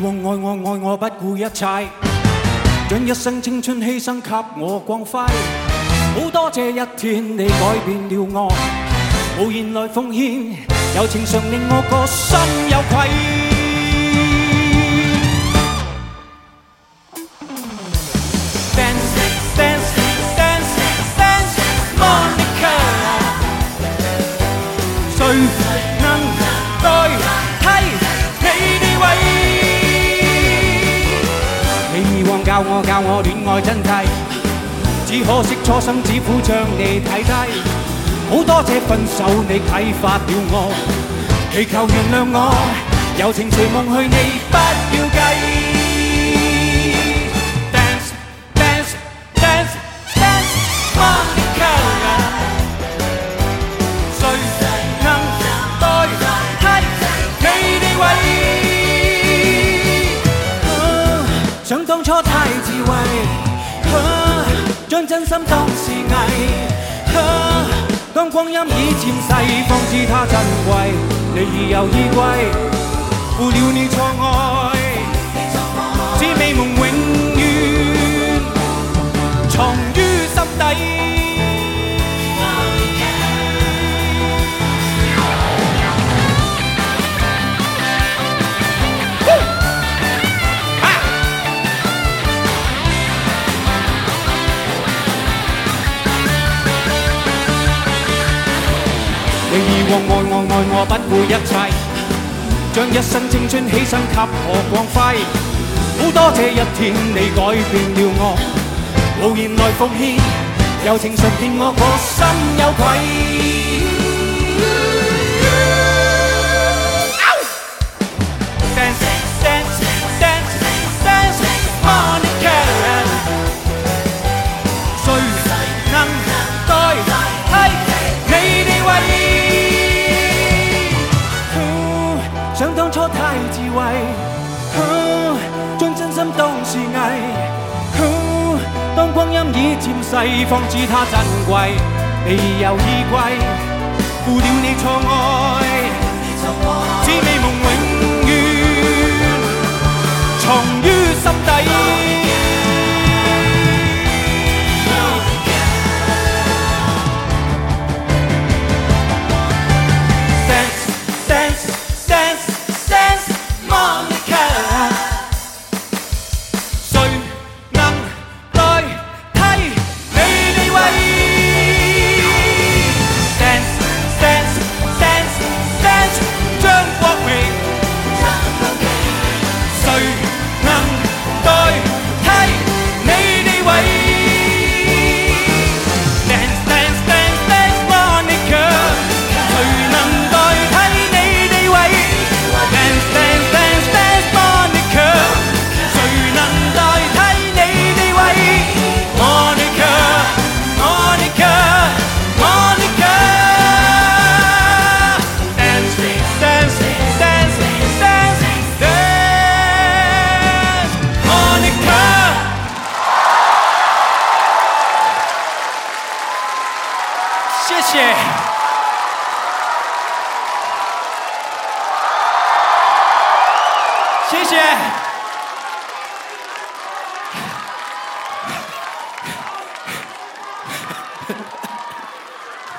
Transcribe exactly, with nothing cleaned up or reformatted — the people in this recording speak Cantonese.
愛我愛我不顧一切，將一生青春犧牲給我光輝。好多謝一天你改變了我，無言來奉獻，柔情常令我個心有愧。誰能代替你地位？你以往教我教我戀愛真諦，只可惜初生只苦將你睇低。好多謝分手你啟發了我，祈求原諒我，柔情隨夢去你不要計。想當初太智慧，啊、將真心當是藝、啊。當光陰已漸逝，方知它珍貴。你已有依歸，負了你錯愛，只美夢永遠藏於心底。你以往愛我愛我不顧一切，將一生青春犧牲給我光輝。好多謝一天你改變了我，無言來奉獻，柔情常令我個心有愧。想當初太智慧，啊、將真心當是藝、啊。當光陰已漸逝，方知它珍貴。你已有依歸，負了你錯愛，只美夢永遠藏於心底。谢谢，谢谢。